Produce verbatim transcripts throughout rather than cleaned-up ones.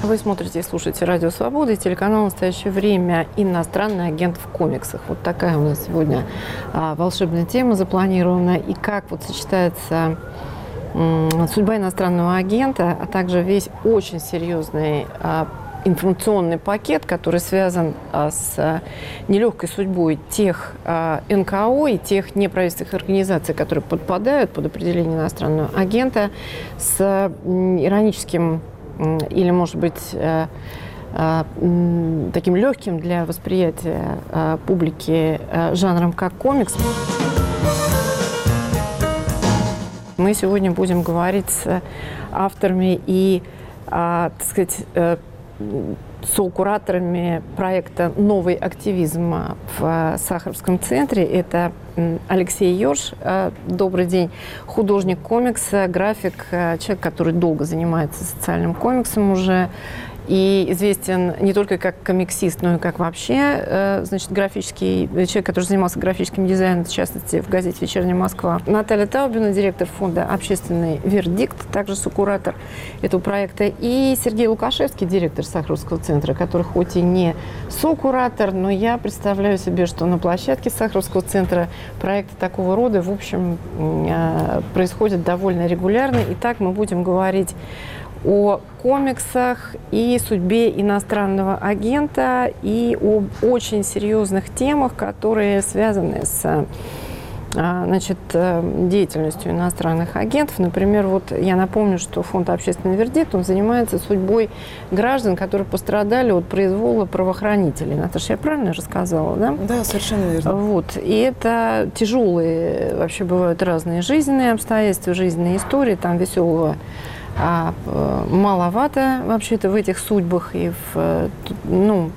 Вы смотрите и слушаете «Радио Свобода» и телеканал «Настоящее время. Иностранный агент в комиксах». Вот такая у нас сегодня а, волшебная тема запланирована. И как вот сочетается м, судьба иностранного агента, а также весь очень серьезный а, информационный пакет, который связан а, с а, нелегкой судьбой тех а, эн ка о и тех неправительственных организаций, которые подпадают под определение иностранного агента, с а, ироническим или, может быть, э, э, таким легким для восприятия э, публики э, жанром, как комикс. Мы сегодня будем говорить с авторами и, э, так сказать, э, сокураторами проекта «Новый активизм» в Сахаровском центре. Это Алексей Ерш, добрый день, художник комикса, график, человек, который долго занимается социальным комиксом уже, и известен не только как комиксист, но и как вообще, значит, графический человек, который занимался графическим дизайном, в частности, в газете «Вечерняя Москва». Наталья Таубина, директор фонда «Общественный вердикт», также сокуратор этого проекта. И Сергей Лукашевский, директор Сахаровского центра, который хоть и не сокуратор, но я представляю себе, что на площадке Сахаровского центра проекты такого рода, в общем, происходят довольно регулярно. Итак, мы будем говорить о комиксах и судьбе иностранного агента, и об очень серьезных темах, которые связаны с, значит, деятельностью иностранных агентов. Например, вот я напомню, что фонд «Общественный вердикт», он занимается судьбой граждан, которые пострадали от произвола правоохранителей. Наташа, я правильно рассказала, да? Да, совершенно верно. Вот. И это тяжелые, вообще бывают разные жизненные обстоятельства, жизненные истории, там веселого А маловато вообще-то в этих судьбах и в, ну,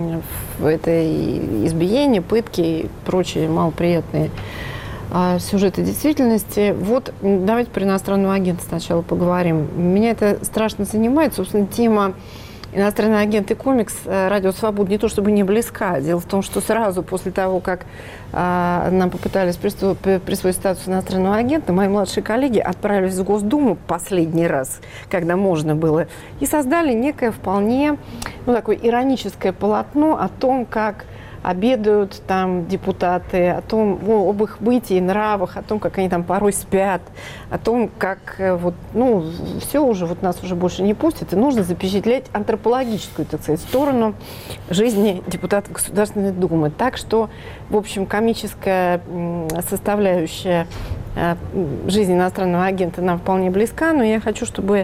в этой избиении, пытки и прочие малоприятные а, сюжеты действительности. Вот давайте про иностранного агента сначала поговорим. Меня это страшно занимает. Собственно, тема «Иностранный агент» и комикс «Радио Свобода» не то чтобы не близка. Дело в том, что сразу после того, как а, нам попытались присвоить, присвоить статус иностранного агента, мои младшие коллеги отправились в Госдуму последний раз, когда можно было, и создали некое вполне, ну, такое ироническое полотно о том, как обедают там депутаты, о том, о, об их бытии, нравах, о том, как они там порой спят, о том, как вот, ну, все уже, вот нас уже больше не пустят, и нужно запечатлеть антропологическую, так сказать, сторону жизни депутатов Государственной Думы. Так что, в общем, комическая составляющая жизни иностранного агента нам вполне близка, но я хочу, чтобы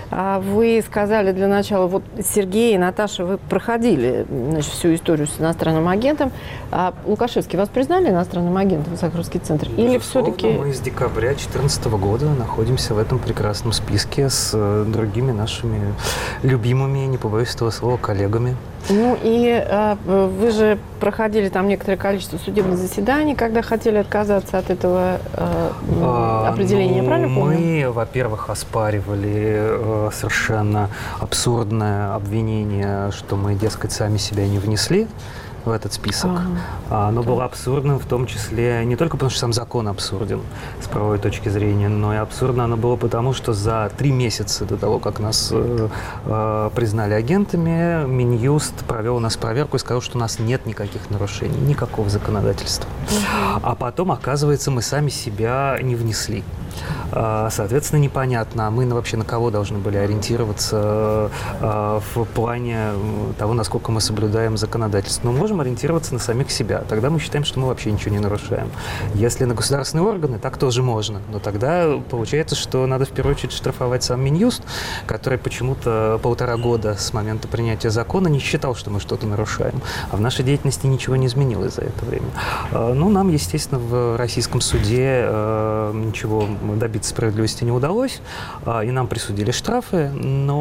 вы сказали для начала, вот Сергей и Наташа, вы проходили, значит, всю историю с иностранным агентом. А Лукашевский, вас признали иностранным агентом в Сахаровский центр? Или все-таки... Мы с декабря две тысячи четырнадцатого года находимся в этом прекрасном списке с другими нашими любимыми, не побоюсь этого слова, коллегами. Ну и э, вы же проходили там некоторое количество судебных заседаний, когда хотели отказаться от этого э, а, определения, ну, правильно помню? Мы, во-первых, оспаривали э, совершенно абсурдное обвинение, что мы, дескать, сами себя не внесли в этот список. Ага. Оно было абсурдным в том числе не только потому, что сам закон абсурден с правовой точки зрения, но и абсурдно оно было потому, что за три месяца до того, как нас э, э, признали агентами, Минюст провел у нас проверку и сказал, что у нас нет никаких нарушений, никакого законодательства. Ага. А потом, оказывается, мы сами себя не внесли. Соответственно, непонятно, а мы вообще на кого должны были ориентироваться в плане того, насколько мы соблюдаем законодательство. Мы можем ориентироваться на самих себя. Тогда мы считаем, что мы вообще ничего не нарушаем. Если на государственные органы, так тоже можно. Но тогда получается, что надо в первую очередь штрафовать сам Минюст, который почему-то полтора года с момента принятия закона не считал, что мы что-то нарушаем. А в нашей деятельности ничего не изменилось за это время. Ну, нам, естественно, в российском суде ничего добиться справедливости не удалось, и нам присудили штрафы,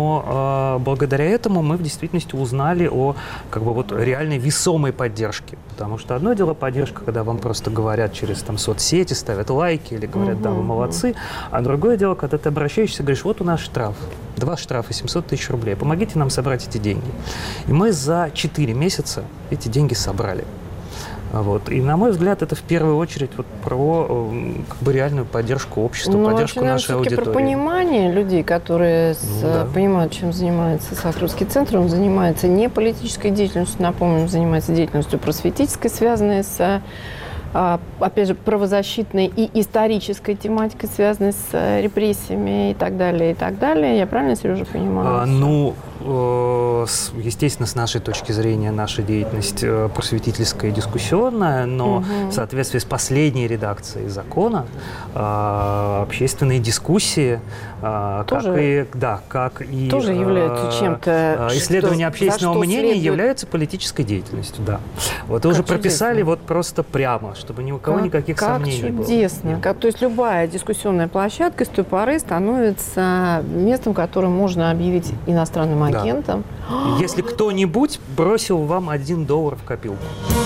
но благодаря этому мы в действительности узнали о как бы вот реальной весомой поддержке. Потому что одно дело поддержка, когда вам просто говорят через там соцсети, ставят лайки или говорят, да, вы молодцы, а другое дело, когда ты обращаешься и говоришь, вот у нас штраф, два штрафа, семьсот тысяч рублей, помогите нам собрать эти деньги. И мы за четыре месяца эти деньги собрали. Вот. И, на мой взгляд, это в первую очередь вот про как бы реальную поддержку общества, ну, поддержку нашей аудитории. Про понимание людей, которые ну, с, да. понимают, чем занимается Сахаровский центр. Он занимается не политической деятельностью, напомним, занимается деятельностью просветительской, связанной с, опять же, правозащитной и исторической тематикой, связанной с репрессиями и так далее, и так далее. Я правильно, Сережа, понимаю? А, ну, естественно, с нашей точки зрения, наша деятельность просветительская и дискуссионная, но угу. в соответствии с последней редакцией закона общественные дискуссии, тоже, как и, да, как и тоже являются чем-то, исследование что, общественного мнения следует... является политической деятельностью, да. Вот вы уже чудесно. Прописали вот просто прямо, чтобы ни у кого как, никаких как сомнений чудесно. было. Чудесно. То есть любая дискуссионная площадка с той поры становится местом, которое можно объявить иностранным агентом. Да. Если кто-нибудь бросил вам один доллар в копилку.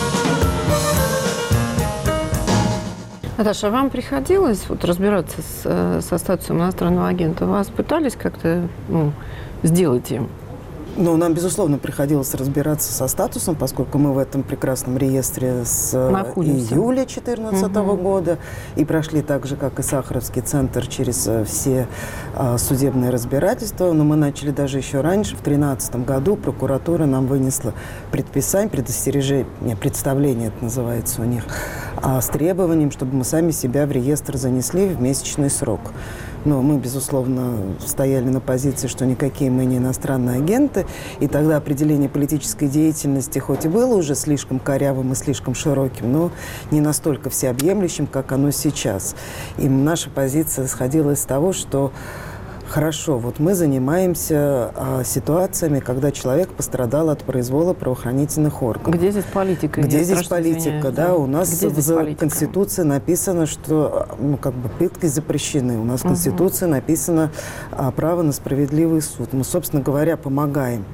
Наташа, вам приходилось вот разбираться с, со статусом иностранного агента? Вас пытались как-то ну, сделать им? Ну, нам, безусловно, приходилось разбираться со статусом, поскольку мы в этом прекрасном реестре с находимся. Июля две тысячи четырнадцатого угу. года и прошли так же, как и Сахаровский центр, через все а, судебные разбирательства. Но мы начали даже еще раньше. В две тысячи тринадцатом году прокуратура нам вынесла предписание, предостережение, представление это называется у них, а, с требованием, чтобы мы сами себя в реестр занесли в месячный срок. Но мы, безусловно, стояли на позиции, что никакие мы не иностранные агенты. И тогда определение политической деятельности хоть и было уже слишком корявым и слишком широким, но не настолько всеобъемлющим, как оно сейчас. И наша позиция исходила из того, что хорошо, вот мы занимаемся а, ситуациями, когда человек пострадал от произвола правоохранительных органов. Где здесь политика? Где Я здесь политика, да? да? У нас в Конституции написано, что ну, как бы пытки запрещены. У нас в Конституции угу. написано а, право на справедливый суд. Мы, собственно говоря, помогаем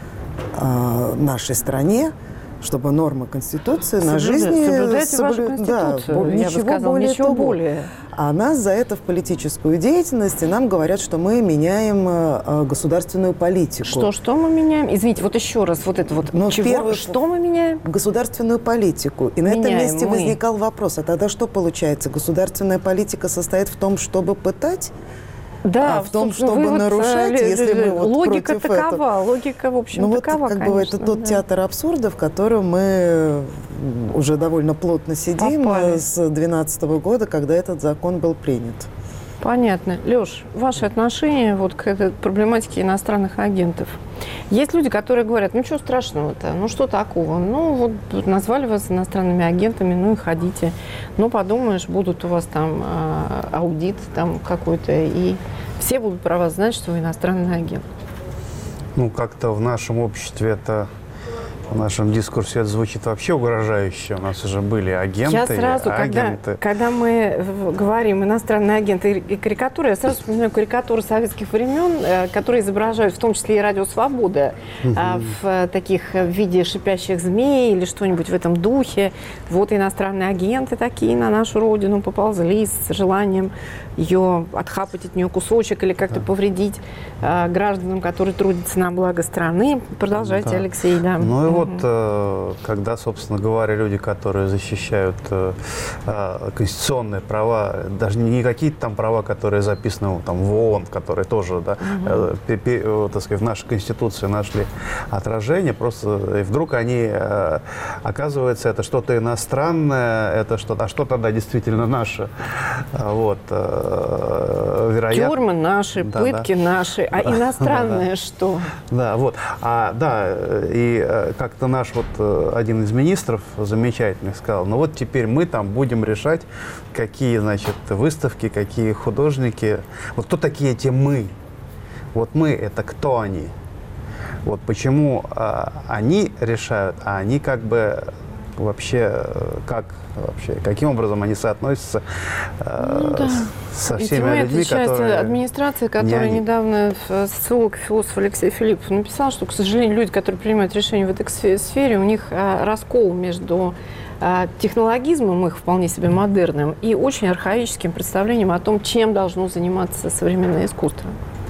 а, нашей стране, чтобы нормы Конституции Соблюда... на жизни... Соблюдайте соблю... вашу Конституцию, да, я ничего бы сказала, более ничего того. более. А нас за это в политическую деятельность, и нам говорят, что мы меняем э, государственную политику. Что, что мы меняем? Извините, вот еще раз, вот это вот. Но чего? Первый... Что мы меняем? Государственную политику. И меняем на этом месте мы. возникал вопрос, а тогда что получается? Государственная политика состоит в том, чтобы пытать? Да, а в том, чтобы вывод, нарушать, э, если мы вот логика против такова, этого. Логика, в общем, ну, такова, вот, как конечно. бы, это тот да. театр абсурда, в котором мы уже довольно плотно сидим Попали. с две тысячи двенадцатого года, когда этот закон был принят. Понятно. Леш, ваши отношения вот к этой проблематике иностранных агентов. Есть люди, которые говорят, ну что страшного-то, ну что такого, ну вот назвали вас иностранными агентами, ну и ходите, ну подумаешь, будут у вас там э, аудит там какой-то, и все будут про вас знать, что вы иностранный агент. Ну как-то в нашем обществе это... В нашем дискурсе это звучит вообще угрожающе. У нас уже были агенты, я сразу, агенты. Когда, когда мы говорим иностранные агенты и карикатуры, я сразу вспоминаю карикатуры советских времен, которые изображают в том числе и Радио Свобода угу. в таких в виде шипящих змей или что-нибудь в этом духе. Вот иностранные агенты такие на нашу родину поползли с желанием ее отхапать от нее кусочек или как-то да. повредить а, гражданам, которые трудятся на благо страны. Продолжайте, да. Алексей. Да. Ну и вот, э, когда, собственно говоря, люди, которые защищают э, э, конституционные права, даже не какие-то там права, которые записаны там, в ООН, которые тоже, да, uh-huh. э, пи, э, так сказать, в нашей Конституции нашли отражение, просто и вдруг они, э, оказывается, это что-то иностранное, это что-то, а что тогда действительно наше, вот, э, вероятно. Тюрьмы наши, да, пытки да. наши, а да, иностранное да, что? Да, вот, а, да, и как-то наш вот один из министров замечательных сказал, ну вот теперь мы там будем решать, какие, значит, выставки, какие художники, вот кто такие эти мы, вот мы, это кто они, вот почему а, они решают, а они как бы вообще, как вообще, каким образом они соотносятся э, ну, да. со и всеми людьми, которые... администрация, которая не недавно, социолог, философ Алексей Филиппов написал, что, к сожалению, люди, которые принимают решения в этой сфере, у них а, раскол между а, технологизмом, их вполне себе модерным, и очень архаическим представлением о том, чем должно заниматься современное искусство.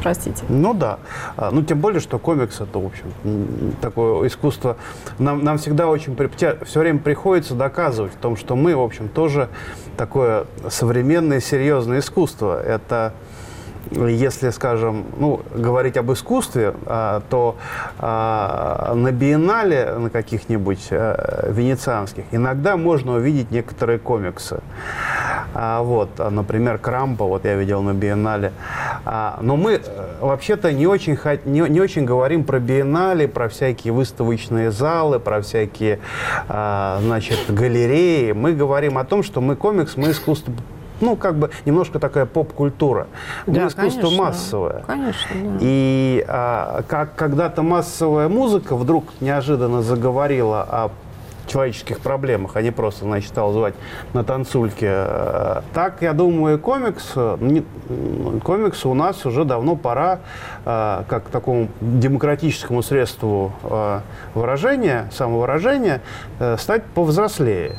простите. Ну да. Ну, тем более, что комикс — это, в общем, такое искусство. Нам, нам всегда очень, все время приходится доказывать в том, что мы, в общем, тоже такое современное, серьезное искусство. Это, если, скажем, ну, говорить об искусстве, то на биеннале, на каких-нибудь венецианских, иногда можно увидеть некоторые комиксы. Вот, например, Крампа, вот я видел на биеннале. Но мы вообще-то не очень, не, не очень говорим про биеннале, про всякие выставочные залы, про всякие, значит, галереи. Мы говорим о том, что мы комикс, мы искусство. Ну, как бы немножко такая поп-культура. Да, искусство конечно, массовое. Конечно, да. И а, как когда-то массовая музыка вдруг неожиданно заговорила о человеческих проблемах, а не просто, значит, стал звать на танцульке. Так, я думаю, комикс, комикс у нас уже давно пора, как такому демократическому средству выражения, самовыражения, стать повзрослее.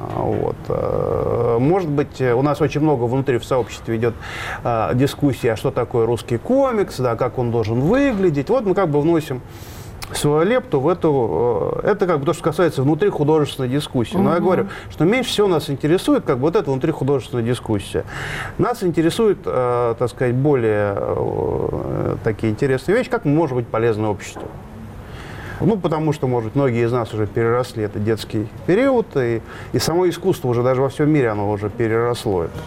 Вот. Может быть, у нас очень много внутри в сообществе идет а, дискуссии, а что такое русский комикс, да, как он должен выглядеть. Вот мы как бы вносим свою лепту в эту... Это как бы то, что касается внутри художественной дискуссии. Но угу. я говорю, что меньше всего нас интересует как бы вот эта внутри художественная дискуссия. Нас интересует, э, так сказать, более э, такие интересные вещи, как мы можем быть полезны обществу. Ну, потому что, может, многие из нас уже переросли этот детский период, и, и само искусство уже даже во всем мире оно уже переросло это.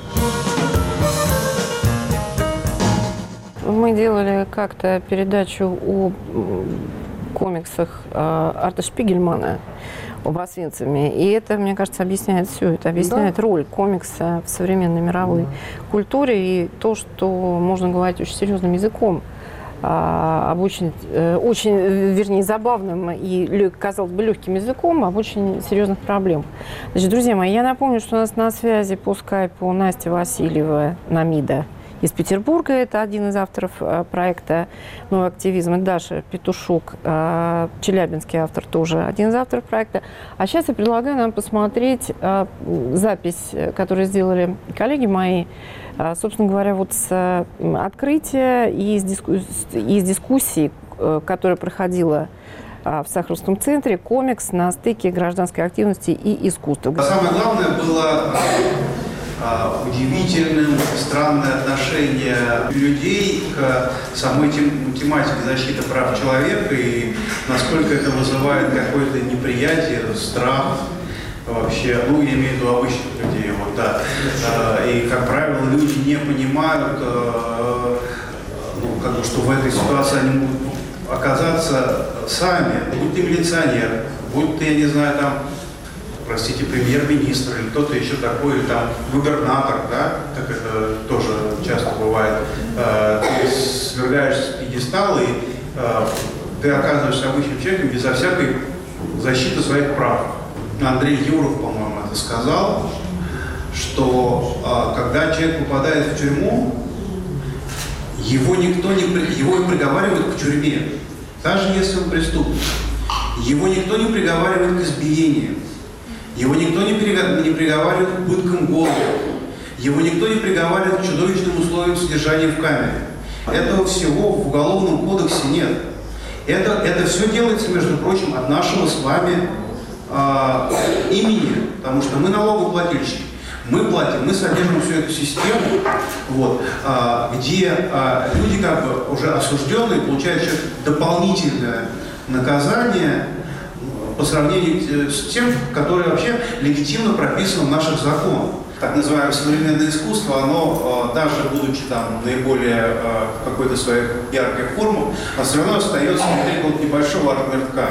Мы делали как-то передачу о комиксах Арта Шпигельмана, об Освенциме. И это, мне кажется, объясняет все. Это объясняет да. роль комикса в современной мировой да. культуре и то, что можно говорить очень серьезным языком. Об очень, очень, вернее, забавным и, казалось бы, легким языком, об очень серьезных проблемах. Значит, друзья мои, я напомню, что у нас на связи по скайпу Настя Васильева, Намида из Петербурга. Это один из авторов проекта «Новый активизм». И Даша Петушок, челябинский автор, тоже один из авторов проекта. А сейчас я предлагаю нам посмотреть запись, которую сделали коллеги мои, собственно говоря, вот с открытия и из, диску... из дискуссии, которая проходила в Сахаровском центре, комикс на стыке гражданской активности и искусства. А самое главное было а, удивительным, странное отношение людей к самой тем, тематике защиты прав человека и насколько это вызывает какое-то неприятие, страх. Вообще, ну, я имею в виду обычных людей, вот, да. И, как правило, люди не понимают, ну, как бы, что в этой ситуации они могут оказаться сами, будь ты милиционер, будь ты, я не знаю, там, простите, премьер-министр или кто-то еще такой, или там губернатор, да, как это тоже часто бывает. Ты свергаешься с пьедестала, и ты оказываешься обычным человеком безо всякой защиты своих прав. Андрей Юров, по-моему, это сказал, что а, когда человек попадает в тюрьму, его никто не его приговаривают к тюрьме, даже если он преступник. Его никто не приговаривает к избиению, его никто не, не приговаривает к пыткам голода, его никто не приговаривает к чудовищным условиям содержания в камере. Этого всего в Уголовном кодексе нет. Это, это все делается, между прочим, от нашего с вами имени, потому что мы налогоплательщики, мы платим, мы содержим всю эту систему, вот, где люди как бы уже осужденные получают еще дополнительное наказание по сравнению с тем, которое вообще легитимно прописано в наших законах. Так называемое современное искусство, оно, даже будучи там наиболее в какой-то своей яркой форме, оно все равно остается внутри какого-то небольшого арт-мирка.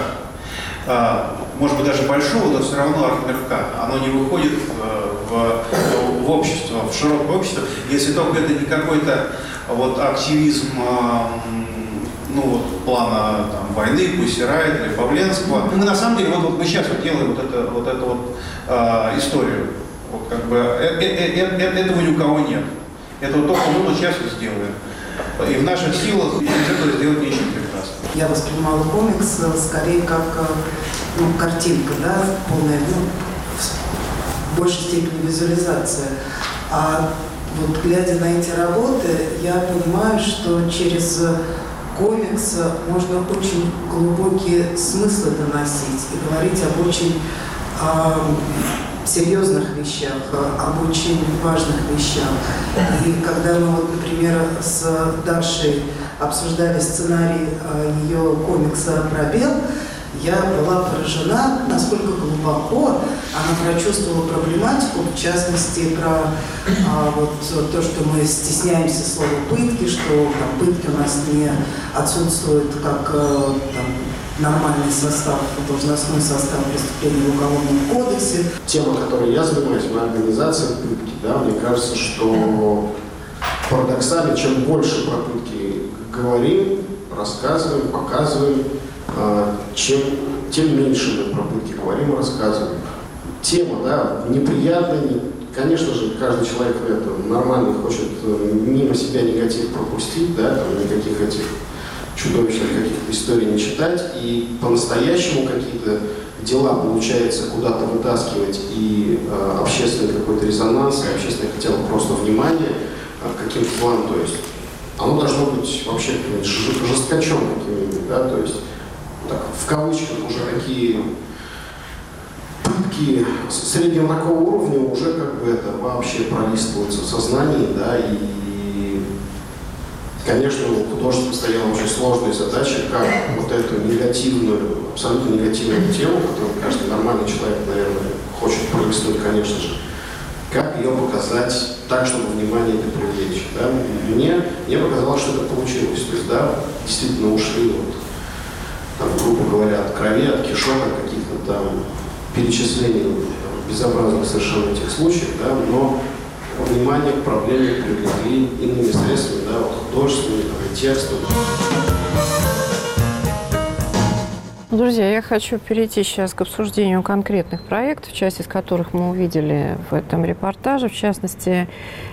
Может быть, даже большого, но все равно арт-мирка. Оно не выходит в, в, в общество, в широкое общество, если только это не какой-то вот активизм, ну вот, плана там, войны, Пусирайт или Павленского. Мы на самом деле, вот, вот мы сейчас вот делаем вот, это, вот эту вот э, историю. Вот, как бы, э, э, э, э, этого ни у кого нет. Этого только мы вот сейчас вот сделаем. И в наших силах из этого сделать нечего прекрасно. Я воспринимала комикс скорее как ну, картинка, да, полная, ну, в большей степени визуализация. А вот глядя на эти работы, я понимаю, что через комикс можно очень глубокие смыслы доносить и говорить об очень э, серьезных вещах, об очень важных вещах. И когда мы, вот, например, с Дашей обсуждали сценарий э, ее комикса «Пробел», я была поражена, насколько глубоко она прочувствовала проблематику, в частности, про а, вот, то, что мы стесняемся слова «пытки», что там, пытки у нас не отсутствуют как а, там, нормальный состав, должностной состав преступлений в Уголовном кодексе. Тема, которой я занимаюсь, моя организация «Пытки», да, мне кажется, что парадоксально, чем больше про пытки говорим, рассказываем, показываем, чем, тем меньше мы про пытки говорим и рассказываем. Тема, да, неприятная, не, конечно же, каждый человек это, нормально хочет мимо себя негатив пропустить, да, там, никаких этих чудовищных каких-то историй не читать, и по-настоящему какие-то дела получается куда-то вытаскивать, и э, общественный какой-то резонанс, и общественное хотя бы просто внимание э, каким-то планом, то есть оно должно быть вообще жесткачом каким-нибудь, да, то есть так, в кавычках уже такие пытки среднего такого уровня уже как бы это вообще пролистываются в сознании, да, и, конечно, у художника стояла очень сложная задача, как вот эту негативную, абсолютно негативную тему, которую каждый нормальный человек, наверное, хочет пролистнуть, конечно же, как ее показать так, чтобы внимание это привлечь, да. Мне, мне показалось, что это получилось, то есть, да, действительно ушли вот там, грубо говоря, от крови, от кишок, от каких-то там перечислений там, безобразных совершенно этих случаев, да, но внимание к проблеме привлекли иными средствами, да, вот художественными, там, текстом. Друзья, я хочу перейти сейчас к обсуждению конкретных проектов, часть из которых мы увидели в этом репортаже. В частности,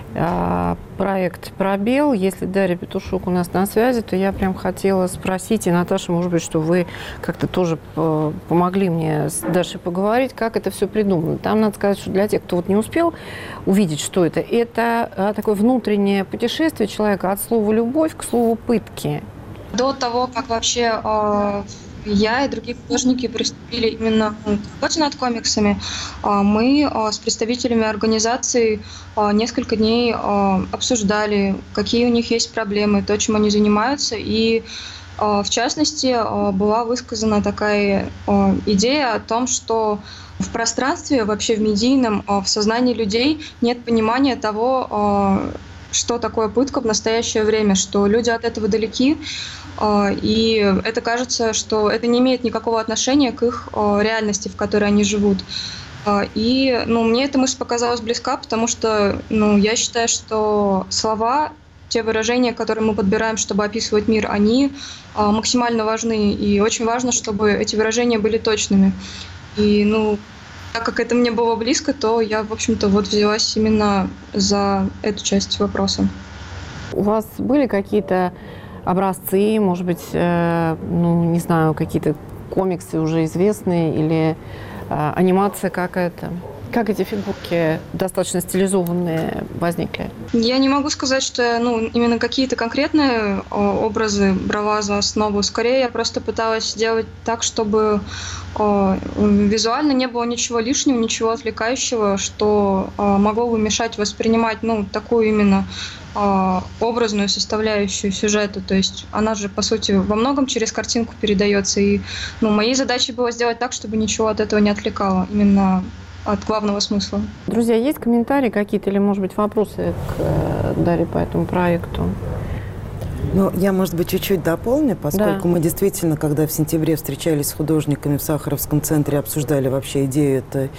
проект «Пробел». Если Дарья Петушук у нас на связи, то я прям хотела спросить, и Наташа, может быть, что вы как-то тоже помогли мне с Дашей поговорить, как это все придумано. Там надо сказать, что для тех, кто вот не успел увидеть, что это, это такое внутреннее путешествие человека от слова «любовь» к слову «пытки». До того, как вообще э, я и другие художники приступили именно к работе над комиксами, э, мы э, с представителями организации э, несколько дней э, обсуждали, какие у них есть проблемы, то, чем они занимаются. И э, в частности э, была высказана такая э, идея о том, что в пространстве, вообще в медийном, э, в сознании людей нет понимания того, э, что такое пытка в настоящее время, что люди от этого далеки, и это кажется, что это не имеет никакого отношения к их реальности, в которой они живут. И ну, мне эта мысль показалась близка, потому что ну, я считаю, что слова, те выражения, которые мы подбираем, чтобы описывать мир, они максимально важны, и очень важно, чтобы эти выражения были точными. И ну, так как это мне было близко, то я, в общем-то, вот взялась именно за эту часть вопроса. У вас были какие-то образцы, может быть, э, ну, не знаю, какие-то комиксы уже известные или э, анимация какая-то? Как эти фигурки, достаточно стилизованные, возникли? Я не могу сказать, что ну, именно какие-то конкретные о, образы брала за основу. Скорее, я просто пыталась сделать так, чтобы о, визуально не было ничего лишнего, ничего отвлекающего, что о, могло бы мешать воспринимать ну, такую именно о, образную составляющую сюжета. То есть она же, по сути, во многом через картинку передается. И ну, моей задачей было сделать так, чтобы ничего от этого не отвлекало. Именно от главного смысла. Друзья, есть комментарии какие-то или, может быть, вопросы к Дарье по этому проекту? Ну, я, может быть, чуть-чуть дополню, поскольку да. мы действительно, когда в сентябре встречались с художниками в Сахаровском центре, обсуждали вообще идею этой,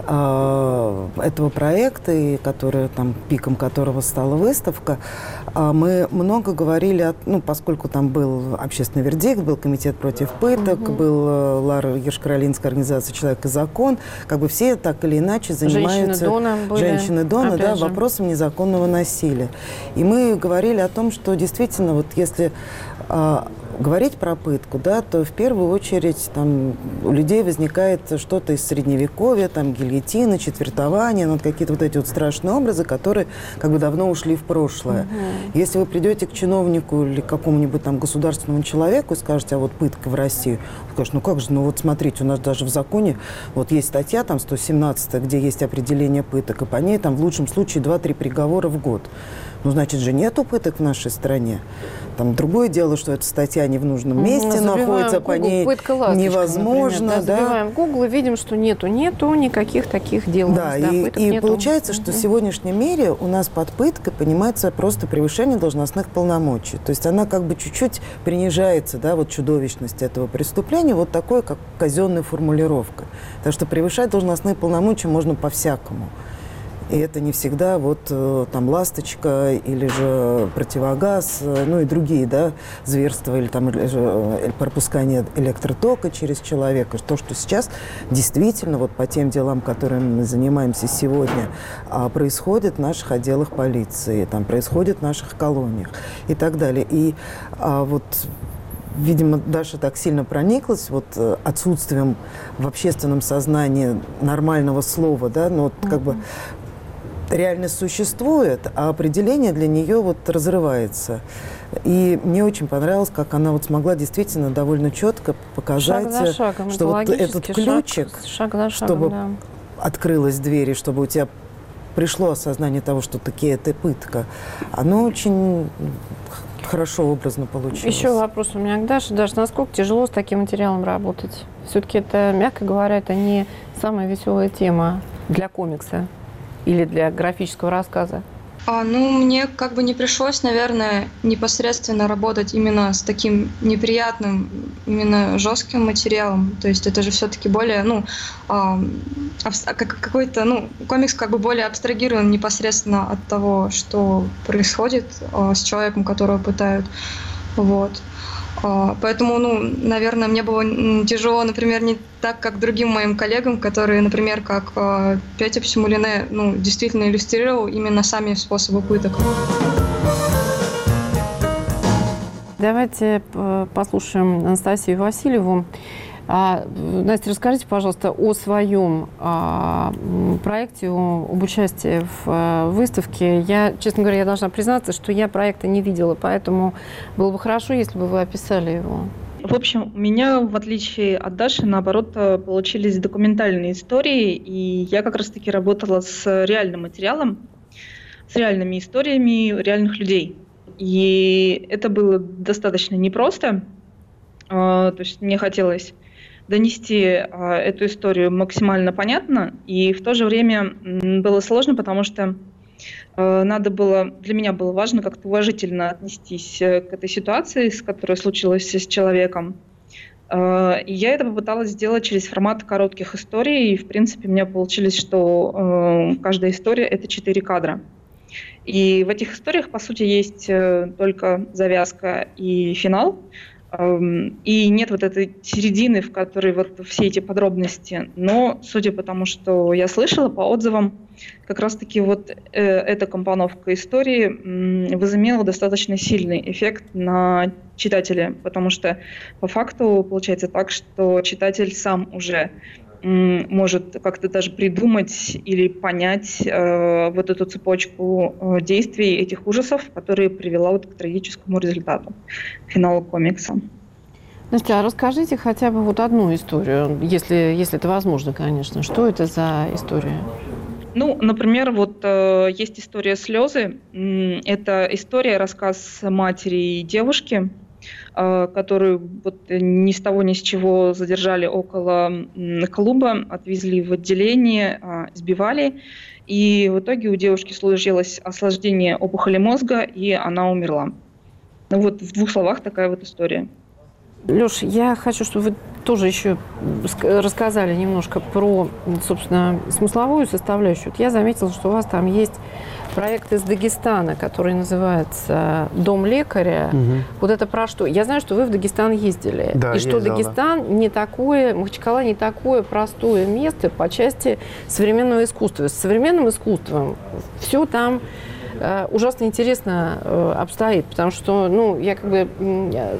э, этого проекта, и который, там, пиком которого стала выставка, э, мы много говорили, о, ну, поскольку там был общественный вердикт, был комитет против пыток, угу. был э, Лара Ешкаролинская организация «Человек и закон», как бы все так или иначе занимаются... Женщины Дона были, Женщины Дона, да, вопросом незаконного насилия. И мы говорили о том, что действительно вот если э, говорить про пытку, да, то в первую очередь там у людей возникает что-то из средневековья, там гильотины, четвертование, ну, вот какие-то вот эти вот страшные образы, которые как бы давно ушли в прошлое. Угу. Если вы придете к чиновнику или к какому-нибудь там государственному человеку и скажете, а вот пытка в России, он скажет, ну как же, ну вот смотрите, у нас даже в законе вот есть статья там сто семнадцатая, где есть определение пыток, и по ней там в лучшем случае два-три приговора в год. Ну, значит же, нету пыток в нашей стране. Там другое дело, что эта статья не в нужном месте забиваем находится, по ней невозможно. Да, да. Забиваем Google и видим, что нету, нету никаких таких дел. Да, да, и, и нету. Получается, что угу. в сегодняшнем мире у нас под пыткой понимается просто превышение должностных полномочий. То есть она как бы чуть-чуть принижается, да, вот чудовищность этого преступления, вот такой, как казенная формулировка. Так что превышать должностные полномочия можно по-всякому. И это не всегда вот там ласточка или же противогаз, ну и другие, да, зверства, или там или пропускание электротока через человека. То, что сейчас действительно вот по тем делам, которыми мы занимаемся сегодня, происходит в наших отделах полиции, там происходит в наших колониях и так далее. И а, вот... Видимо, Даша так сильно прониклась вот отсутствием в общественном сознании нормального слова, да, но вот как бы реальность существует, а определение для нее вот разрывается. И мне очень понравилось, как она вот смогла действительно довольно четко показать, шаг за шагом, что вот этот ключик, шаг, шаг за шагом, чтобы да. открылась дверь, и чтобы у тебя пришло осознание того, что таки это пытка, оно очень хорошо, образно получилось. Еще вопрос у меня к Даше. Даша, насколько тяжело с таким материалом работать? Все-таки это, мягко говоря, это не самая веселая тема для комикса или для графического рассказа. А, ну, мне как бы не пришлось, наверное, непосредственно работать именно с таким неприятным, именно жестким материалом. То есть это же все-таки более, ну, а, какой-то, ну, комикс как бы более абстрагирован непосредственно от того, что происходит а, с человеком, которого пытают. Вот. А, поэтому, ну, наверное, мне было тяжело, например, не так, как другим моим коллегам, которые, например, как а, Петя Псимулине, ну, действительно иллюстрировал именно сами способы пыток. Давайте послушаем Анастасию Васильеву. А, Настя, расскажите, пожалуйста, о своем а, проекте, о, об участии в а, выставке. Я, честно говоря, я должна признаться, что я проекта не видела, поэтому было бы хорошо, если бы вы описали его. В общем, у меня, в отличие от Даши, наоборот, получились документальные истории, и я как раз-таки работала с реальным материалом, с реальными историями реальных людей. И это было достаточно непросто, то есть мне хотелось донести а, эту историю максимально понятно, и в то же время м, было сложно, потому что а, надо было, для меня было важно как-то уважительно отнестись к этой ситуации, с которой случилось с человеком. А, и я это попыталась сделать через формат коротких историй, и в принципе у меня получилось, что а, каждая история — это четыре кадра. И в этих историях, по сути, есть а, только завязка и финал. И нет вот этой середины, в которой вот все эти подробности. Но, судя по тому, что я слышала по отзывам, как раз-таки вот э, эта компоновка истории м, возымела достаточно сильный эффект на читателя, потому что по факту получается так, что читатель сам уже м, может как-то даже придумать или понять э, вот эту цепочку э, действий этих ужасов, которые привела вот к трагическому результату, к финалу комикса. Настя, а расскажите хотя бы вот одну историю, если, если это возможно, конечно. Что это за история? Ну, например, вот э, есть история «Слезы». Это история, рассказ матери девушки, э, которую вот ни с того ни с чего задержали около э, клуба, отвезли в отделение, э, избивали. И в итоге у девушки случилось осложнение опухоли мозга, и она умерла. Ну вот в двух словах такая вот история. Лёш, я хочу, чтобы вы тоже еще рассказали немножко про, собственно, смысловую составляющую. Я заметила, что у вас там есть проект из Дагестана, который называется «Дом лекаря». Угу. Вот это про что? Я знаю, что вы в Дагестан ездили. Да, и что ездил, Дагестан да. не такое, Махачкала не такое простое место по части современного искусства. С современным искусством все там ужасно интересно обстоит, потому что, ну, я как бы...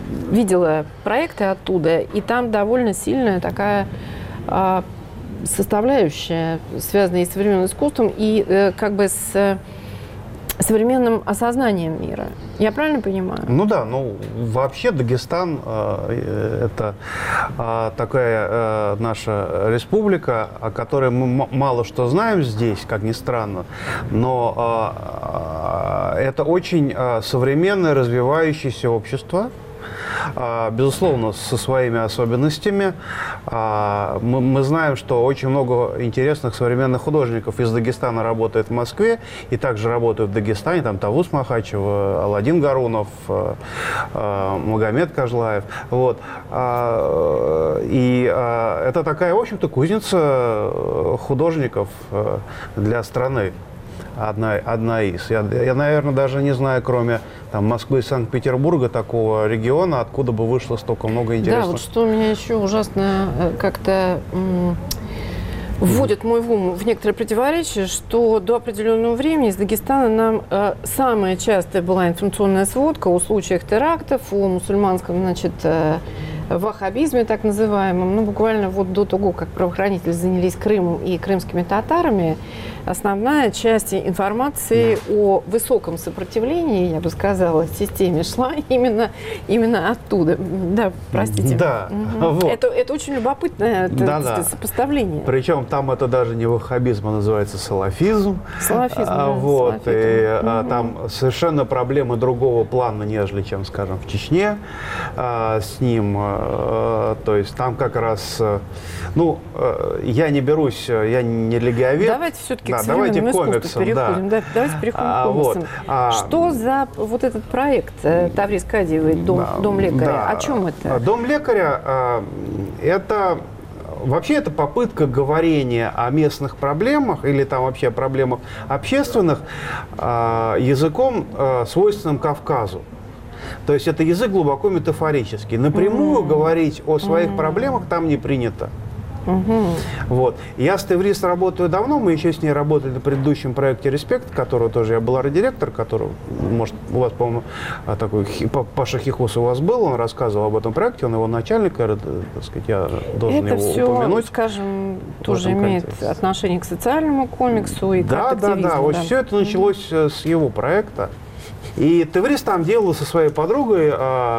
видела проекты оттуда, и там довольно сильная такая э, составляющая, связанная с современным искусством и э, как бы с современным осознанием мира. Я правильно понимаю? Ну да, ну вообще Дагестан э, это э, такая э, наша республика, о которой мы мало что знаем здесь, как ни странно, но э, это очень э, современное развивающееся общество. Безусловно, со своими особенностями. Мы, мы знаем, что очень много интересных современных художников из Дагестана работает в Москве, и также работают в Дагестане, там Тавус Махачев, Аладдин Гарунов, Магомед Кажлаев. Вот. И это такая, в общем-то, кузница художников для страны. Одна, одна из. Я, я, наверное, даже не знаю, кроме там, Москвы и Санкт-Петербурга, такого региона, откуда бы вышло столько много интересного. Да, вот что меня еще ужасно как-то м- вводит мой в ум в некоторые противоречия, что до определенного времени из Дагестана нам э, самая частая была информационная сводка о случаях терактов, о мусульманском, значит, э, ваххабизме, так называемом. Ну, буквально вот до того, как правоохранители занялись Крымом и крымскими татарами, основная часть информации о высоком сопротивлении, я бы сказала, системе шла именно, именно оттуда. Да, простите. Да. Угу. Вот. Это, это очень любопытное да, это, да. сопоставление. Причем там это даже не ваххабизм, а называется салафизм. Салафизм, а, да, вот. салафизм. И угу. а, там совершенно проблемы другого плана, нежели, чем, скажем, в Чечне а, с ним. А, то есть там как раз, ну, я не берусь, я не легиовед. Давайте все-таки да, к современному искусству комиксам, переходим. да. Да, давайте переходим а, к комиксам. Вот. А, Что за вот этот проект Таврис Кадиевой «Дом, да, дом лекаря»? Да. О чем это? «Дом лекаря» – это вообще это попытка говорения о местных проблемах или там вообще о проблемах общественных языком, свойственным Кавказу. То есть это язык глубоко метафорический. Напрямую mm-hmm. говорить о своих mm-hmm. проблемах там не принято. Угу. Вот. Я с Таврис работаю давно, мы еще с ней работали на предыдущем проекте «Респект», которого тоже я был арт-директор, которого, может, у вас, по-моему, такой Паша Хихус у вас был, он рассказывал об этом проекте, он его начальник, так сказать, я должен это его все, упомянуть. Скажем, тоже имеет контексте. Отношение к социальному комиксу и да, к активизму. Да, да, вот да. все это началось mm-hmm. с его проекта. И Таврис там делала со своей подругой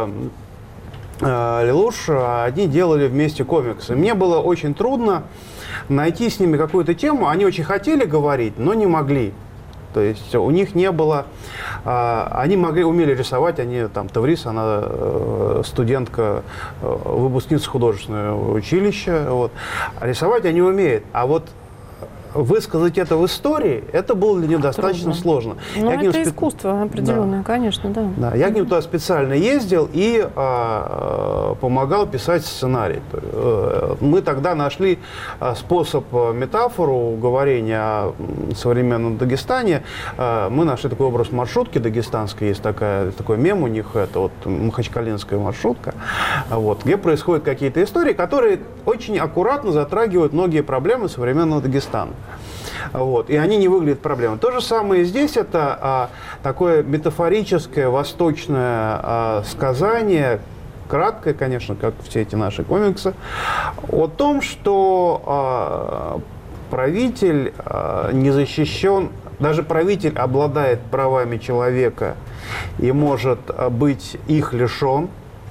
Лилуш, они делали вместе комиксы. Мне было очень трудно найти с ними какую-то тему. Они очень хотели говорить, но не могли. То есть у них не было... Они могли, умели рисовать, они там, Таврис, она студентка, выпускница художественного училища. Вот. А рисовать они умеют. А вот высказать это в истории, это было для нее достаточно Трудно. Сложно. Ну, это спе... искусство определенное, да. Конечно, да. да. Я к ним туда специально ездил и а, помогал писать сценарий. Мы тогда нашли способ, метафору говорения о современном Дагестане. Мы нашли такой образ маршрутки дагестанской, есть такая, такой мем у них, это вот махачкалинская маршрутка, вот, где происходят какие-то истории, которые очень аккуратно затрагивают многие проблемы современного Дагестана. Вот, и они не выглядят проблемой. То же самое и здесь, это а, такое метафорическое восточное а, сказание, краткое, конечно, как все эти наши комиксы, о том, что а, правитель а, не защищен, даже правитель обладает правами человека и может а, быть их лишен,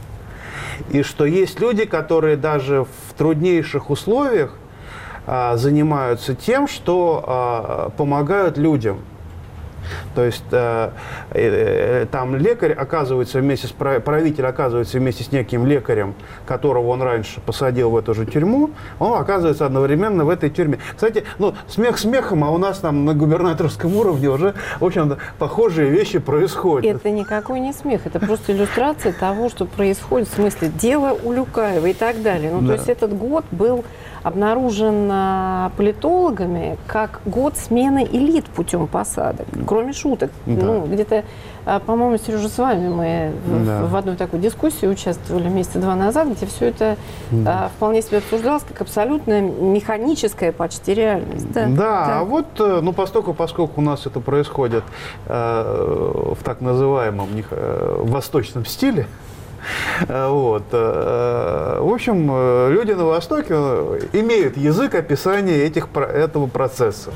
и что есть люди, которые даже в труднейших условиях занимаются тем, что а, помогают людям. То есть э, э, там лекарь оказывается вместе с правитель оказывается вместе с неким лекарем, которого он раньше посадил в эту же тюрьму, он оказывается одновременно в этой тюрьме. Кстати, ну, смех смехом, а у нас там на губернаторском уровне уже, в общем-то, похожие вещи происходят. Это никакой не смех, это просто иллюстрация того, что происходит, в смысле дело Улюкаева и так далее. Ну, да. То есть этот год был обнаружен политологами как год смены элит путем посадок. Кроме шуток. Да. Ну, где-то, по-моему, Сережа, с вами мы да. в, в одной такой дискуссии участвовали месяца два назад, где все это да. а, вполне себе обсуждалось как абсолютно механическая почти реальность. Да, да, да. А вот, ну, поскольку, поскольку у нас это происходит э, в так называемом э, восточном стиле, Вот. В общем, люди на Востоке имеют язык описания этих, этого процесса.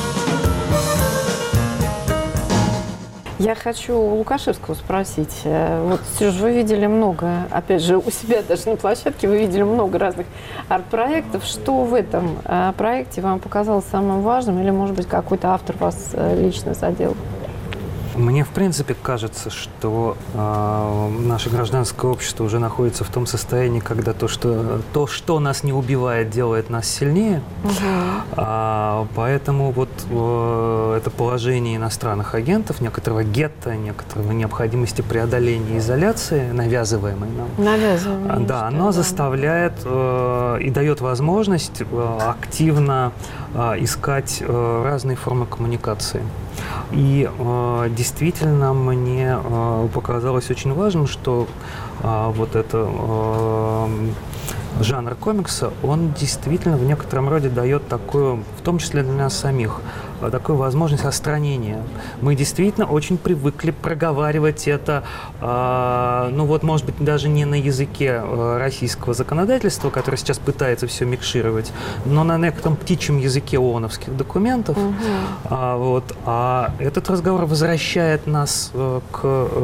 Я хочу у Лукашевского спросить. Вот, Сереж, вы видели много, опять же, у себя даже на площадке, вы видели много разных арт-проектов. Что в этом проекте вам показалось самым важным? Или, может быть, какой-то автор вас лично задел? Мне, в принципе, кажется, что э, наше гражданское общество уже находится в том состоянии, когда то, что, то, что нас не убивает, делает нас сильнее. Угу. А, поэтому вот э, это положение иностранных агентов, некоторого гетто, некоторого необходимости преодоления изоляции, навязываемой нам. Навязываемой. Да, оно да. заставляет э, и дает возможность э, активно э, искать э, разные формы коммуникации. И э, действительно мне э, показалось очень важным, что э, вот это э, жанр комикса, он действительно в некотором роде дает такую, в том числе для нас самих, такую возможность отстранения. Мы действительно очень привыкли проговаривать это, э, ну вот, может быть, даже не на языке э, российского законодательства, которое сейчас пытается все микшировать, но на некотором птичьем языке ООНовских документов. Угу. А, вот, а этот разговор возвращает нас э, к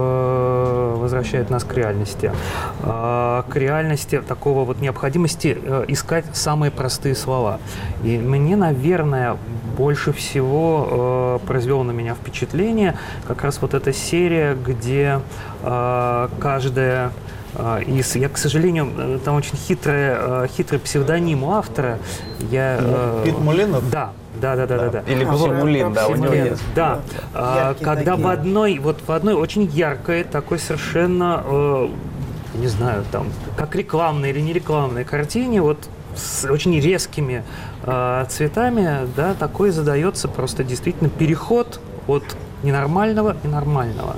э, возвращает нас к реальности, э, к реальности такого вот необходимости э, искать самые простые слова. И мне, наверное, больше всего э, произвело на меня впечатление как раз вот эта серия, где э, каждая э, из... Я, к сожалению, там очень хитрый, э, хитрый псевдоним у автора. Я, э, Пит Мулинов? Да. Да, да, да, да, да. Или Псимулин, да, у него есть. Да, а, когда в одной, вот в одной очень яркой, такой совершенно, э, не знаю, там, как рекламной или не рекламной картине, вот с очень резкими э, цветами, да, такой задается просто действительно переход от ненормального и нормального.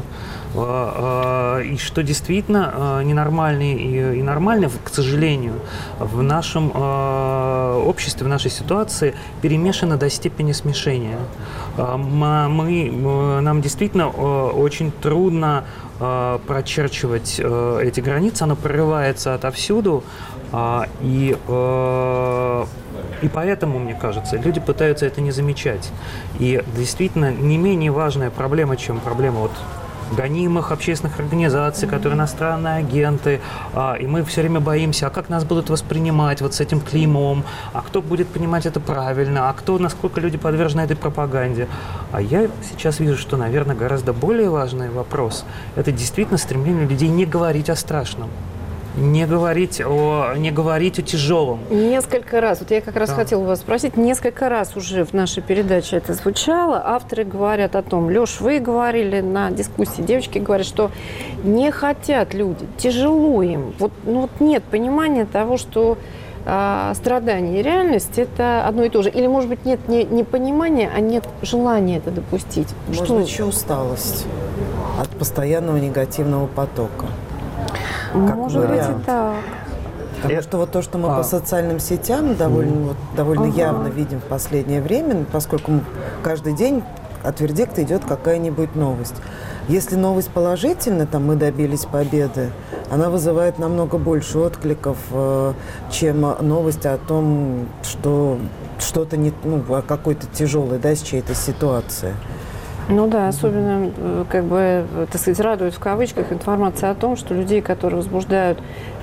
Э, э, и что действительно э, ненормальный и, и нормальный, к сожалению, в нашем э, обществе, в нашей ситуации перемешано до степени смешения. Э, мы, мы, нам действительно э, очень трудно э, прочерчивать э, эти границы, оно прорывается отовсюду. А, и, э, и поэтому, мне кажется, люди пытаются это не замечать. И действительно, не менее важная проблема, чем проблема вот гонимых общественных организаций, которые иностранные агенты, а, и мы все время боимся, а как нас будут воспринимать вот с этим клеймом, а кто будет понимать это правильно, а кто, насколько люди подвержены этой пропаганде. А я сейчас вижу, что, наверное, гораздо более важный вопрос – это действительно стремление людей не говорить о страшном. Не говорить о, не говорить о тяжелом. Несколько раз, вот я как раз да. хотела вас спросить, несколько раз уже в нашей передаче это звучало. Авторы говорят о том, Леш, вы говорили на дискуссии, девочки говорят, что не хотят люди, тяжело им. Вот, ну, вот нет понимания того, что а, страдания и реальность – это одно и то же. Или, может быть, нет не, не понимания, а нет желания это допустить. Может что... быть, еще усталость от постоянного негативного потока. Как Может вариант. быть и так. Потому что вот то, что мы а. по социальным сетям довольно, mm. вот, довольно ага. явно видим в последнее время, поскольку мы каждый день от вердикта идет какая-нибудь новость. Если новость положительная, там мы добились победы, она вызывает намного больше откликов, чем новость о том, что что-то не, ну, о какой-то тяжелой, да, с чьей-то ситуации. Ну да, особенно, как бы, так сказать, радует в кавычках информация о том, что людей, которые возбуждают,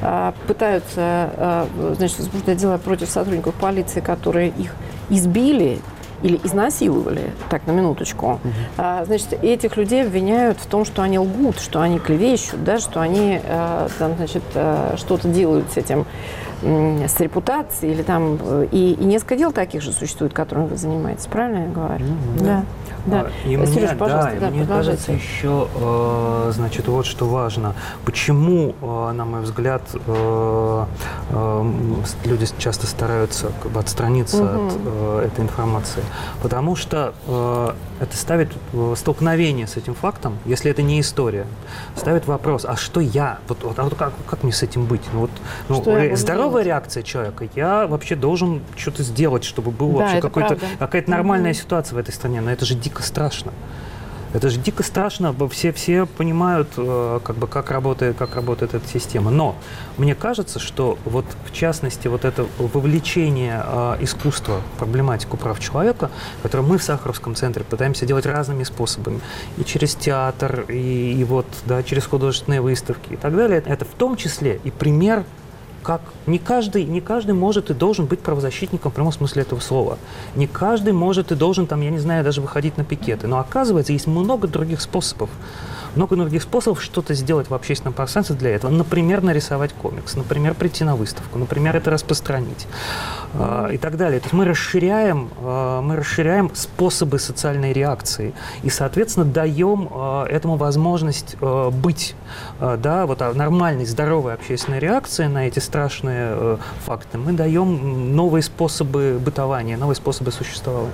пытаются, значит, возбуждать дела против сотрудников полиции, которые их избили или изнасиловали, так, на минуточку, значит, этих людей обвиняют в том, что они лгут, что они клевещут, да, что они, там, значит, что-то делают с этим, с репутацией, или там, и, и несколько дел таких же существует, которыми вы занимаетесь, правильно я говорю? Mm-hmm. Да. Да. И Сереж, мне, пожалуйста, да, да, мне кажется, еще, э, значит, вот что важно. Почему, э, на мой взгляд, э, э, люди часто стараются как бы отстраниться угу. от э, этой информации? Потому что э, это ставит э, столкновение с этим фактом, если это не история, ставит вопрос, а что я, вот, вот, а вот как, как мне с этим быть? Ну, вот, ну, ре, здоровая реакция человека, я вообще должен что-то сделать, чтобы был да, вообще какой-то, какая-то нормальная угу. ситуация в этой стране, но это же дико страшно. Это же дико страшно, все, все понимают, как бы, как работает, как работает эта система. Но мне кажется, что вот в частности вот это вовлечение э, искусства в проблематику прав человека, которое мы в Сахаровском центре пытаемся делать разными способами, и через театр, и, и вот, да, через художественные выставки и так далее, это в том числе и пример, как не каждый, не каждый может и должен быть правозащитником в прямом смысле этого слова. Не каждый может и должен, там, я не знаю, даже выходить на пикеты. Но оказывается, есть много других способов. Много других способов что-то сделать в общественном пространстве для этого. Например, нарисовать комикс, например, прийти на выставку, например, это распространить э, и так далее. То есть мы расширяем, э, мы расширяем способы социальной реакции и, соответственно, даем э, этому возможность э, быть. Э, да, вот, а нормальной, здоровой общественной реакции на эти страшные э, факты мы даем новые способы бытования, новые способы существования.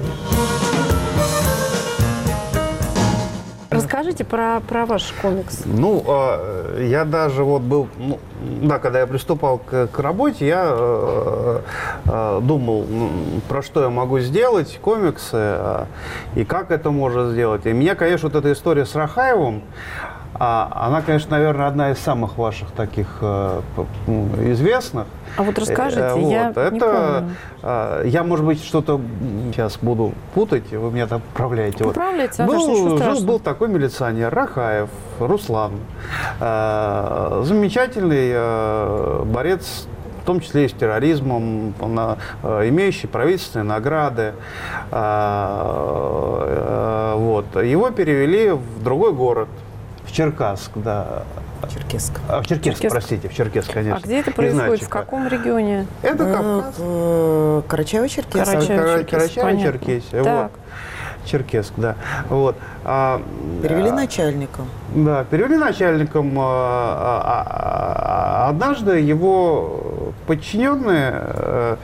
Расскажите про, про ваш комикс. Ну, э, я даже вот был, ну, да, когда я приступал к, к работе, я э, э, думал, ну, про что я могу сделать, комиксы, э, и как это можно сделать. И меня, конечно, вот эта история с Рахаевым, а, она, конечно, наверное, одна из самых ваших таких э, известных. А вот расскажите, э, я вот, не это, помню. Э, я, может быть, что-то сейчас буду путать, вы меня там поправляете. Поправляйте, вот. Наташа, ничего был, страшного. жил, был такой милиционер Рахаев Руслан, э, замечательный э, борец, в том числе и с терроризмом, на, э, имеющий правительственные награды. Э, э, вот. Его перевели в другой город, в Черкасск, да. Черкесск. А, в Черкесск, Черкесск. простите, в Черкесск, конечно. А где это происходит? В каком регионе? Это Кавказ. Э, Карачаево-Черкесск. Карачаево-Черкесск, Карачаево-Черкесия. Вот. Черкесск, да. Вот. А, Перевели а, начальником. Да, перевели начальником. А, а, а, однажды его подчиненные а,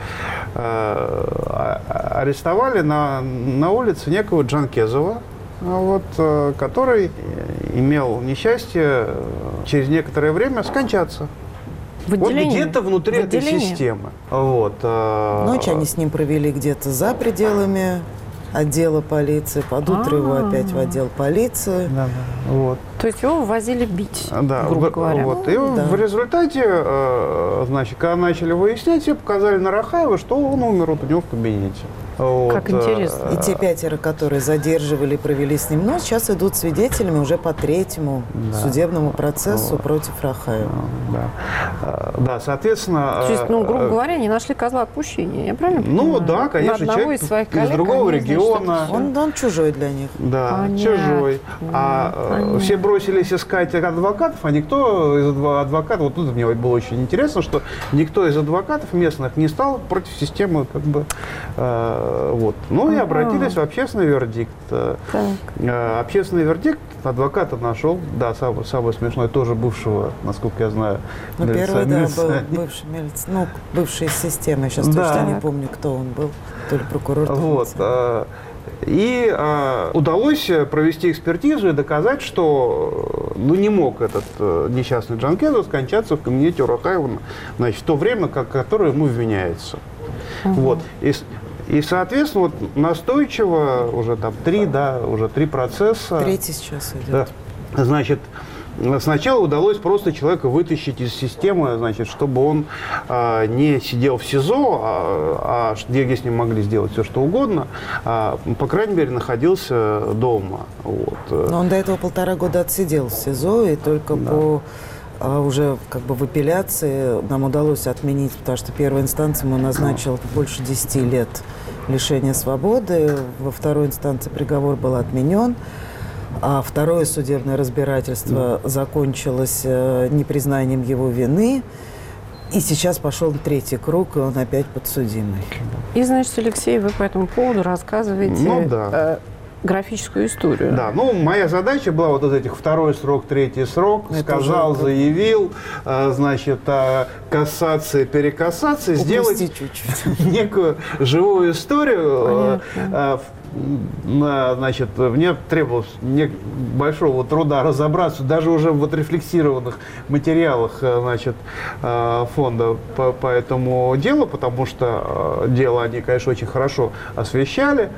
а, арестовали на, на улице некого Джанкезова, вот, который имел несчастье через некоторое время скончаться. В отделении? Вот где-то внутри В этой отделении? системы. Вот. Ночь они с ним провели где-то за пределами отдела полиции, под утро его А-а-а. опять в отдел полиции. Да, да. Вот. То есть его вывозили бить, Да, грубо в- говоря. Вот. И да. в результате, э, значит, когда начали выяснять, все показали на Рахаева, что он умер вот у него в кабинете. Вот. Как интересно. И те пятеро, которые задерживали, провели с ним ночь, сейчас идут свидетелями уже по третьему Да. судебному процессу Вот. против Рахаева. Да. Э, да, соответственно... То есть, ну, грубо э, говоря, они нашли козла отпущения, я правильно Ну понимаю? да, конечно, На одного человек из своих из коллег другого они, значит, региона. это всё. Он, он чужой для них. Да, Понятно. чужой. А э, Понятно. все бросились искать адвокатов, а никто из адво- адвокатов, вот тут мне было очень интересно, что никто из адвокатов местных не стал против системы, как бы, э, вот. Ну и Ага. обратились в общественный вердикт. Э, Так. э, Общественный вердикт адвоката нашел, да, самый, самый смешной, тоже бывшего, насколько я знаю, Ну, милица- первый, да, был милиционера. бывший милиц- ну, бывший из системы. Я сейчас Да. точно не Так. помню, кто он был. То ли прокурор, то ли Вот. милиционер. э, И э, удалось провести экспертизу и доказать, что э, ну, не мог этот э, несчастный Джанкезов скончаться в кабинете у Рахаева, значит, в то время, как, которое ему вменяется. Вот. И, с- и, соответственно, вот настойчиво уже там три, да, уже три процесса. Третий сейчас идет. Да. Значит, сначала удалось просто человека вытащить из системы, значит, чтобы он а, не сидел в СИЗО, а, а где, где с ним могли сделать все, что угодно, а, по крайней мере, находился дома. Вот. Но он до этого полтора года отсидел в СИЗО, и только Да. по а, уже как бы в апелляции нам удалось отменить, потому что первая инстанция ему назначила больше десяти лет лишения свободы, во второй инстанции приговор был отменен. А второе судебное разбирательство закончилось э, непризнанием его вины. И сейчас пошел третий круг, и он опять подсудимый. И, значит, Алексей, вы по этому поводу рассказываете Ну, да. э, графическую историю. Да, ну, моя задача была вот из этих второй срок, третий срок, Это сказал, уже- заявил, а, значит, а, кассация, перекассация, сделать Упусти чуть-чуть. некую живую историю. Понятно. а, в- на, значит, мне требовалось не- большого труда разобраться даже уже в вот рефлексированных материалах, а, значит, а, фонда по, по этому делу, потому что а, дело они, конечно, очень хорошо освещали.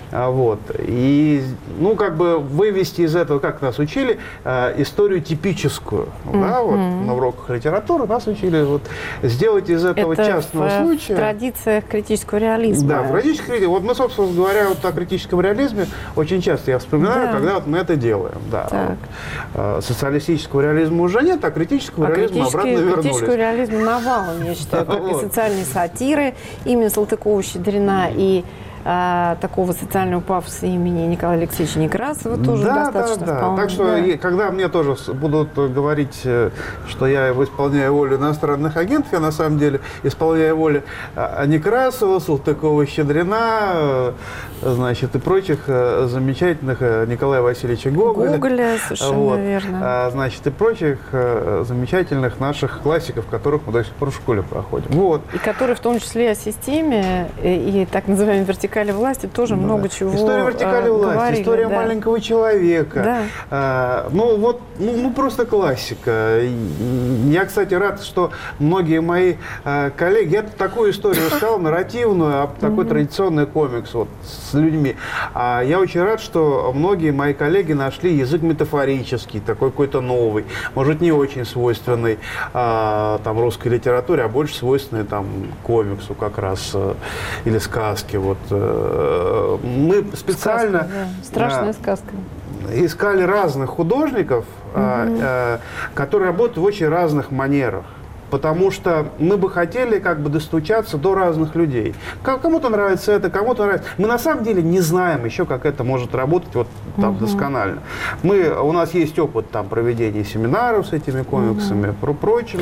А, вот. И, ну, как бы вывести из этого, как нас учили, э, историю типическую. Mm-hmm. Да, вот, на уроках литературы нас учили вот, сделать из этого это частного в, случая. в традициях критического реализма. Да, в критическом реализме. Вот мы, собственно говоря, вот о критическом реализме очень часто я вспоминаю, да. когда вот мы это делаем. Да. Вот. Э, социалистического реализма уже нет, а критического а реализма обратно вернулись. Критического реализма навалом, я считаю, как и социальной сатиры имени Салтыкова-Щедрина, и а, такого социального пафоса имени Николая Алексеевича Некрасова тоже да, достаточно да, да. вполне. Так что, да. и, когда мне тоже будут говорить, что я исполняю волю иностранных агентов, я на самом деле исполняю волю Некрасова, Салтыкова-Щедрина, значит, и прочих замечательных Николая Васильевича Гоголя. Гоголя, совершенно вот, верно. Значит, и прочих замечательных наших классиков, которых мы до сих пор в школе проходим. Вот. И которые в том числе о системе и так называемой вертикали власти тоже да. много чего История вертикали власти, говорили, история да. маленького человека. Да. А, ну, вот, ну, ну, просто классика. Я, кстати, рад, что многие мои а, коллеги, я такую историю сказал, нарративную, а такой mm-hmm. традиционный комикс вот, с людьми. А я очень рад, что многие мои коллеги нашли язык метафорический, такой какой-то новый, может, не очень свойственный а, там, русской литературе, а больше свойственный там, комиксу как раз, а, или сказке. Вот. Мы специально сказка, да. страшная сказка. Искали разных художников, угу. которые работают в очень разных манерах. Потому что мы бы хотели как бы достучаться до разных людей. Кому-то нравится это, кому-то нравится. Мы на самом деле не знаем еще, как это может работать вот там угу. досконально. Мы, у нас есть опыт там, проведения семинаров с этими комиксами, угу. прочими.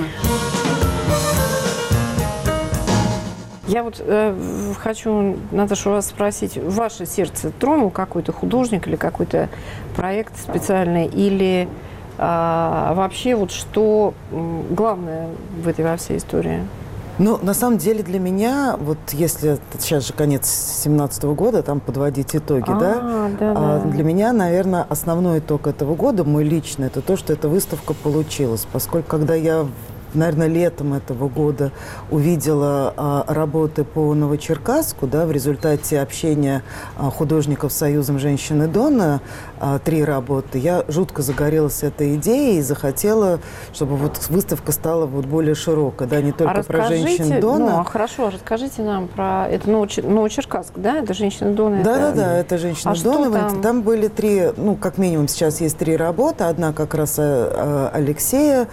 Я вот э, хочу, Наташа, у вас спросить, в ваше сердце тронул какой-то художник или какой-то проект специальный, или э, вообще вот что главное в этой во всей истории? Ну, на самом деле для меня, вот если сейчас же конец семнадцатого года, там подводить итоги, а, да, да, а, да, для меня, наверное, основной итог этого года, мой личный, это то, что эта выставка получилась, поскольку когда я наверное, летом этого года увидела а, работы по Новочеркасску, да, в результате общения а, художников с Союзом женщины Дона, а, три работы, я жутко загорелась этой идеей и захотела, чтобы вот выставка стала вот более широкой, да, не только а про женщин Дона. Ну, хорошо, расскажите нам про это Новочеркасск, да, это женщина Дона? Да-да-да, это, это женщина а Дона. Там? там были три, ну, как минимум сейчас есть три работы, одна как раз а, Алексея,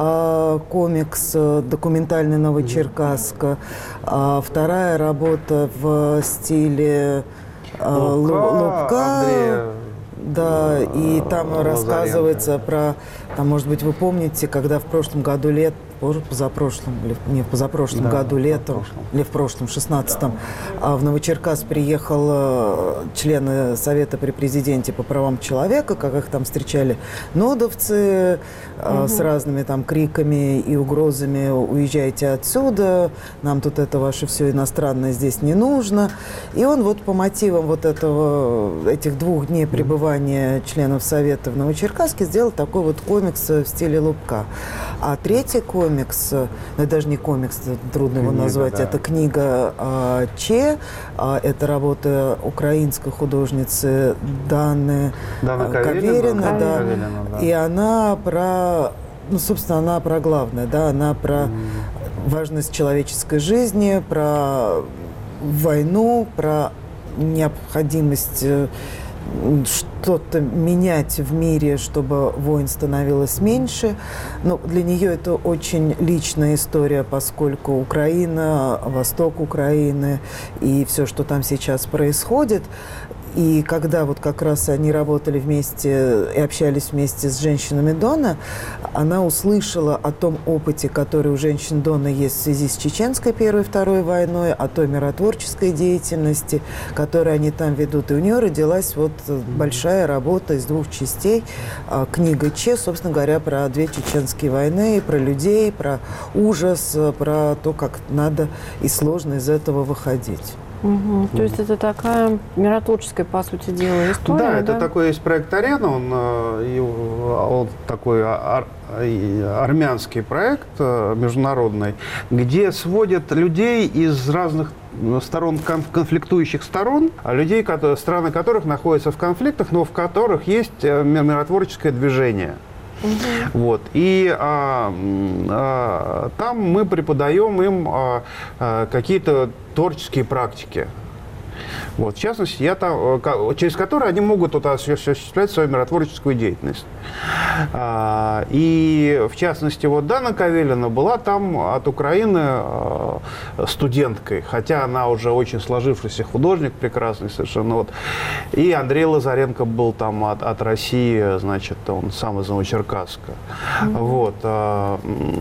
а, комикс документальный Новочеркасска, а вторая работа в стиле а, Лубка, Андрея, да, и там а, рассказывается про, там, может быть, вы помните, когда в прошлом году лет, позапрошлом, не в позапрошлом да, году летом, или в прошлом, шестнадцатом, да. в Новочеркасск приехал члены Совета при президенте по правам человека, как их там встречали нодовцы угу. с разными там криками и угрозами: уезжайте отсюда, нам тут это ваше все иностранное здесь не нужно. И он вот по мотивам вот этого, этих двух дней пребывания членов Совета в Новочеркасске сделал такой вот комикс в стиле Лубка. А третий комикс комикс, ну, даже не комикс, трудно книга, его назвать, да. это книга а, Че, а, это работа украинской художницы Даны Дана Каверина, да, да. Каверина, да. И она про, ну, собственно, она про главное, да, она про mm. важность человеческой жизни, про войну, про необходимость что-то менять в мире, чтобы войн становилось меньше. Но для нее это очень личная история, поскольку Украина, восток Украины и все, что там сейчас происходит. И когда вот как раз они работали вместе и общались вместе с женщинами Дона, она услышала о том опыте, который у женщин Дона есть в связи с чеченской Первой и Второй войной, о той миротворческой деятельности, которую они там ведут. И у нее родилась вот большая работа из двух частей, книга Че, собственно говоря, про две чеченские войны, про людей, про ужас, про то, как надо и сложно из этого выходить. Угу. То есть это такая миротворческая, по сути дела, история, да? Да, это такой есть проект «Арена», он, он такой армянский проект международный, где сводят людей из разных сторон, конфликтующих сторон, а людей, страны которых находятся в конфликтах, но в которых есть миротворческое движение. Угу. Вот. И а, а, там мы преподаем им а, а, какие-то творческие практики. Вот. В частности, я там, через которые они могут вот, осуществлять свою миротворческую деятельность. А, и, в частности, вот Дана Кавелина была там от Украины а, студенткой, хотя она уже очень сложившийся художник, прекрасный совершенно. Вот. И Андрей Лазаренко был там от, от России, значит, он сам из Новочеркасска. Mm-hmm. Вот. А,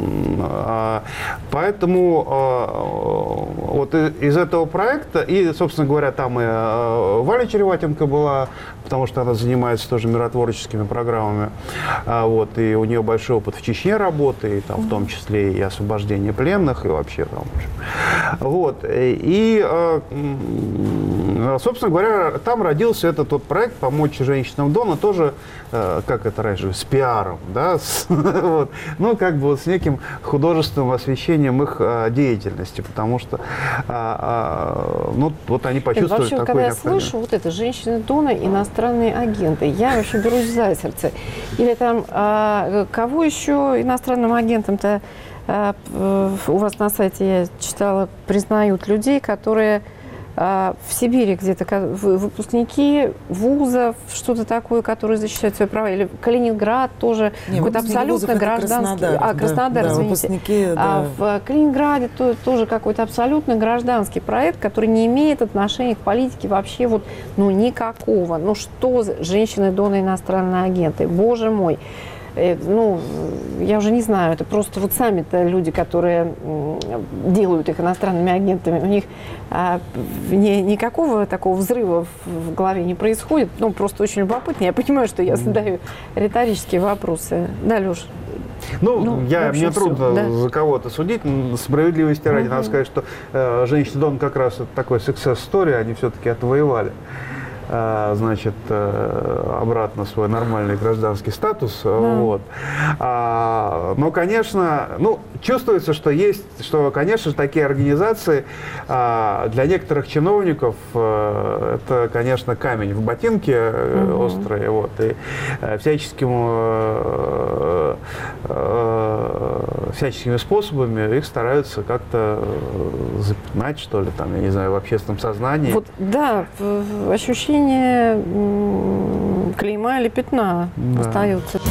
а, поэтому а, вот из этого проекта, и, собственно говоря, там и Валя Череватенко была, потому что она занимается тоже миротворческими программами. А, вот, и у нее большой опыт в Чечне работы, и, там, в том числе и освобождение пленных, и вообще там. Вот. И, собственно говоря, там родился этот тот проект «Помочь женщинам Дона», тоже, как это раньше, с пиаром, да, с, вот, ну, как бы вот с неким художественным освещением их деятельности, потому что, ну, вот они почувствовали вообще, такое когда я слышу вот это «женщины Дона», иностранные агенты, я вообще берусь за сердце. Или там, а, кого еще иностранным агентам-то а, у вас на сайте, я читала, признают людей, которые а, в Сибири где-то, выпускники вузов, что-то такое, которые защищают свои права, или Калининград тоже, какой-то абсолютно гражданский, Краснодар, а, Краснодар, да, извините, да. а в Калининграде то, тоже какой-то абсолютно гражданский проект, который не имеет отношения к политике вообще вот, ну, никакого. Ну, что за женщины Дона, иностранные агенты? Боже мой! Ну, я уже не знаю, это просто вот сами-то люди, которые делают их иностранными агентами, у них а, не, никакого такого взрыва в голове не происходит, ну, просто очень любопытно. Я понимаю, что я задаю риторические вопросы. Да, Леш? Ну, ну я, общем, мне трудно да. за кого-то судить. Справедливости ради, угу. надо сказать, что э, женщины Дон как раз это такой success story, они все-таки отвоевали. Значит, обратно свой нормальный гражданский статус. Да. Вот. А, но, конечно, ну, чувствуется, что есть, что, конечно, такие организации а, для некоторых чиновников а, это, конечно, камень в ботинке угу. острый. Вот, и а, всяческим, а, а, всяческими способами их стараются как-то запятнать, что ли, там, я не знаю, в общественном сознании. Вот, да, ощущение клейма или пятна да. остается.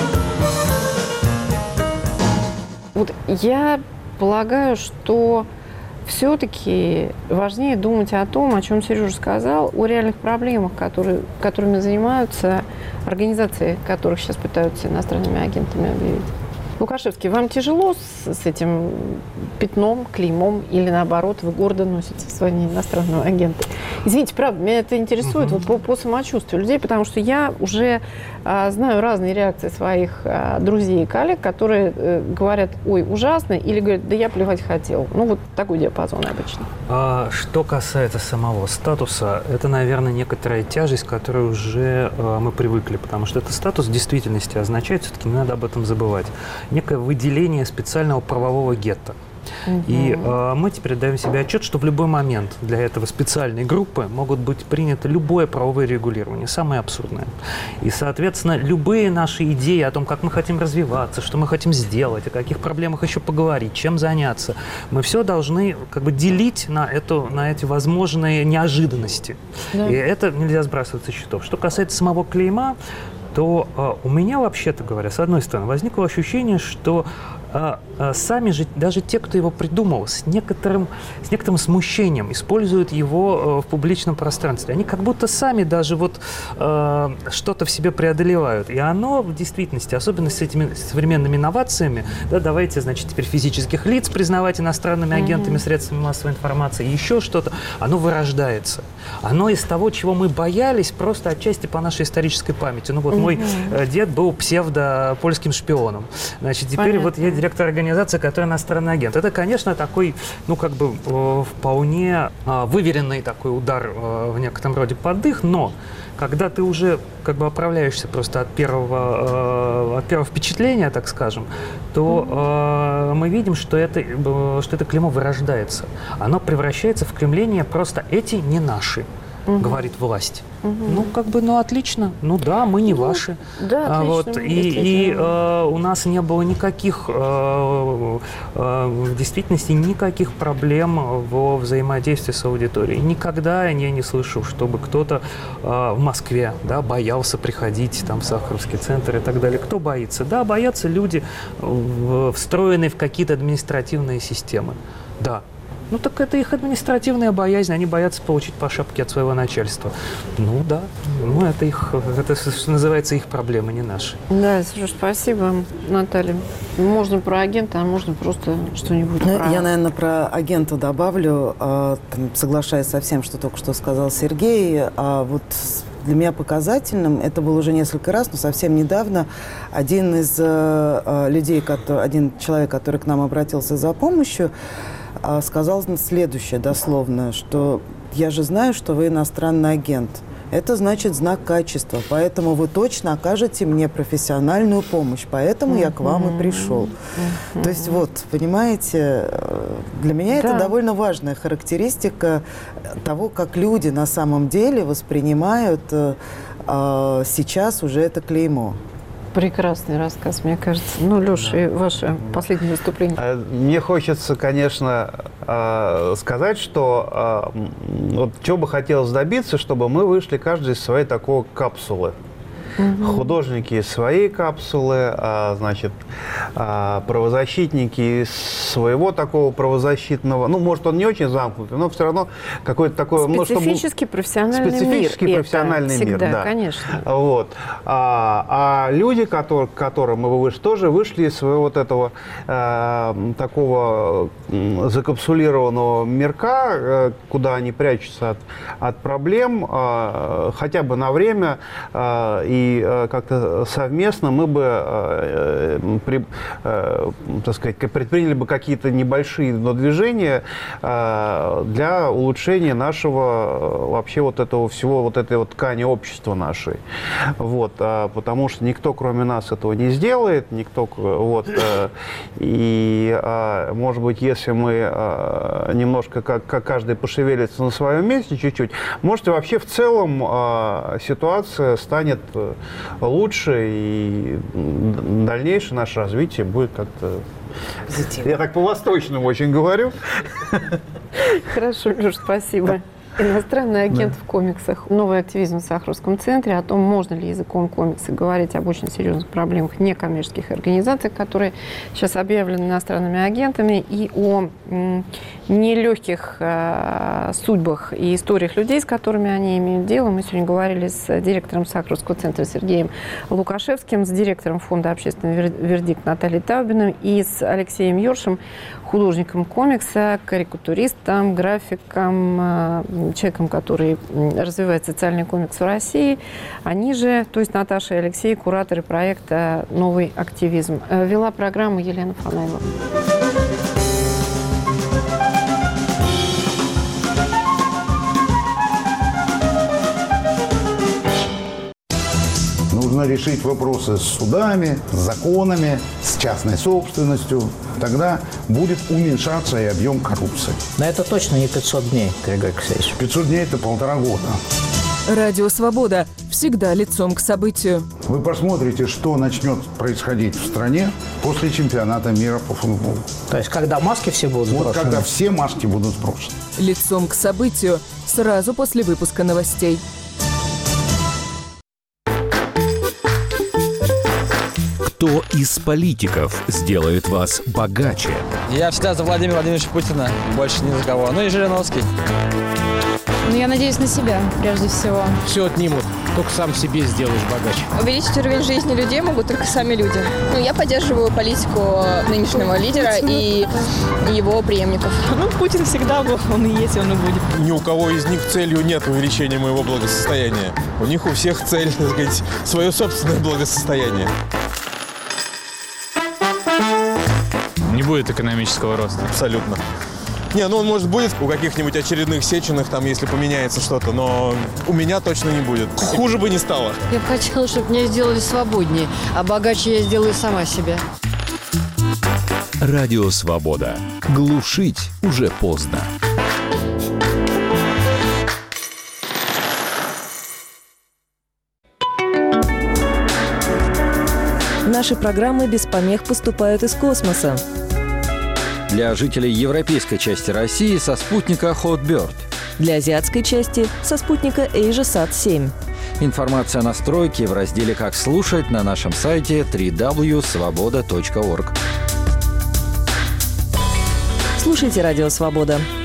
Вот я полагаю, что все-таки важнее думать о том, о чем Сережа сказал, о реальных проблемах, которые, которыми занимаются организации, которых сейчас пытаются иностранными агентами объявить. Лукашевский, вам тяжело с, с этим пятном, клеймом, или наоборот, вы гордо носите звание иностранного агента? Извините, правда, меня это интересует uh-huh. вот по, по самочувствию людей, потому что я уже а, знаю разные реакции своих а, друзей и коллег, которые а, говорят, ой, ужасно, или говорят, да я плевать хотел. Ну, вот такой диапазон обычно. А, что касается самого статуса, это, наверное, некоторая тяжесть, к которой уже а, мы привыкли, потому что этот статус в действительности означает, все-таки не надо об этом забывать, некое выделение специального правового гетто. Угу. И э, мы теперь даем себе отчет, что в любой момент для этого специальной группы могут быть приняты любое правовое регулирование, самое абсурдное. И, соответственно, любые наши идеи о том, как мы хотим развиваться, что мы хотим сделать, о каких проблемах еще поговорить, чем заняться, мы все должны как бы делить на, эту, на эти возможные неожиданности. Да. И это нельзя сбрасывать со счетов. Что касается самого клейма, то э, у меня, вообще-то говоря, с одной стороны, возникло ощущение, что э, э, сами же, даже те, кто его придумал, с некоторым, с некоторым смущением используют его э, в публичном пространстве. Они как будто сами даже вот э, что-то в себе преодолевают. И оно в действительности, особенно с этими современными инновациями, да, давайте, значит, теперь физических лиц признавать иностранными агентами, mm-hmm. средствами массовой информации, еще что-то, оно вырождается. Оно из того, чего мы боялись, просто отчасти по нашей исторической памяти. Ну вот мой uh-huh. дед был псевдо-польским шпионом. Значит, теперь Понятно. Вот я директор организации, которая иностранный агент. Это, конечно, такой, ну, как бы э, вполне э, выверенный такой удар э, в некотором роде под дых, но когда ты уже как бы оправляешься просто от первого, э, от первого впечатления, так скажем, то э, мы видим, что это, э, что это клеймо вырождается. Оно превращается в клеймление просто «эти не наши», угу. говорит власть. Угу. Ну, как бы, ну, отлично. Ну, да, мы не ну, ваши. Да, а, отлично. Вот, и и э, у нас не было никаких, э, э, в действительности, никаких проблем во взаимодействии с аудиторией. Никогда я не слышал, чтобы кто-то э, в Москве, да, боялся приходить там, в Сахаровский центр и так далее. Кто боится? Да, боятся люди, в, встроенные в какие-то административные системы. Да. Ну, так это их административная боязнь, они боятся получить по шапке от своего начальства. Ну, да, ну, это их, это, что называется, их проблемы, не наши. Да, Сереж, спасибо, Наталья. Можно про агента, а можно просто что-нибудь ну, про... Я, наверное, про агента добавлю, э, там, соглашаясь со всем, что только что сказал Сергей. А вот для меня показательным, это было уже несколько раз, но совсем недавно, один из э, людей, который, один человек, который к нам обратился за помощью, сказал следующее дословно, что я же знаю, что вы иностранный агент. Это значит знак качества, поэтому вы точно окажете мне профессиональную помощь, поэтому я к вам и пришел. То есть вот, понимаете, для меня да. это довольно важная характеристика того, как люди на самом деле воспринимают а, сейчас уже это клеймо. Прекрасный рассказ, мне кажется. Ну, Леша, и ваше последнее выступление. Мне хочется, конечно, сказать, что вот чего бы хотелось добиться, чтобы мы вышли каждый из своей такой капсулы. Угу. Художники из своей капсулы, а, значит, а, правозащитники из своего такого правозащитного, ну, может, он не очень замкнутый, но все равно какой-то такой... Специфический ну, профессиональный специфический мир. профессиональный это мир, всегда, да. конечно. Вот. А, а люди, которые, к которым мы вышли, тоже вышли из своего вот этого а, такого закапсулированного мирка, куда они прячутся от, от проблем, а, хотя бы на время, а, и И как-то совместно мы бы, э, при, э, так сказать, предприняли бы какие-то небольшие но движения э, для улучшения нашего вообще вот этого всего, вот этой вот ткани общества нашей. Вот, а, потому что никто, кроме нас, этого не сделает, никто, вот, э, и, а, может быть, если мы а, немножко, как, как каждый пошевелится на своем месте чуть-чуть, может, и вообще в целом а, ситуация станет лучше, и дальнейшее наше развитие будет как-то... Я так по-восточному очень говорю. Хорошо, Леш, спасибо. Иностранный агент да. в комиксах. Новый активизм в Сахаровском центре. О том, можно ли языком комикса говорить об очень серьезных проблемах некоммерческих организаций, которые сейчас объявлены иностранными агентами, и о м, нелегких э, судьбах и историях людей, с которыми они имеют дело. Мы сегодня говорили с директором Сахаровского центра Сергеем Лукашевским, с директором фонда «Общественный вердикт» Натальей Таубиной и с Алексеем Йоршем, художником комикса, карикатуристом, графиком, человеком, который развивает социальный комикс в России. Они же, то есть Наташа и Алексей, кураторы проекта «Новый активизм». Вела программу Елена Фанаева. Нужно решить вопросы с судами, с законами, с частной собственностью. Тогда будет уменьшаться и объем коррупции. Но это точно не пятьсот дней, Григорий Алексеевич. пятьсот дней – это полтора года. Радио «Свобода» всегда лицом к событию. Вы посмотрите, что начнет происходить в стране после чемпионата мира по футболу. То есть, когда маски все будут сброшены? Вот когда все маски будут сброшены. Лицом к событию сразу после выпуска новостей. Кто из политиков сделает вас богаче? Я всегда за Владимира Владимировича Путина, больше ни за кого. Ну и Жириновский. Ну, я надеюсь на себя, прежде всего. Все отнимут, только сам себе сделаешь богаче. Увеличить уровень жизни людей могут только сами люди. Ну, я поддерживаю политику нынешнего лидера и его преемников. Ну, Путин всегда был, он и есть, он и будет. Ни у кого из них целью нет увеличения моего благосостояния. У них у всех цель, так сказать, свое собственное благосостояние. Не будет экономического роста. Абсолютно. Не, ну он, может, будет у каких-нибудь очередных Сеченых, там, если поменяется что-то, но у меня точно не будет. Хуже бы не стало. Я бы хотела, чтобы меня сделали свободнее, а богаче я сделаю сама себя. Радио «Свобода». Глушить уже поздно. Наши программы без помех поступают из космоса. Для жителей европейской части России со спутника Hotbird. Для азиатской части со спутника AsiaSat семь. Информация о настройке в разделе «Как слушать» на нашем сайте дабл-ю дабл ю дабл ю точка свобода точка орг. Слушайте «Радио Свобода».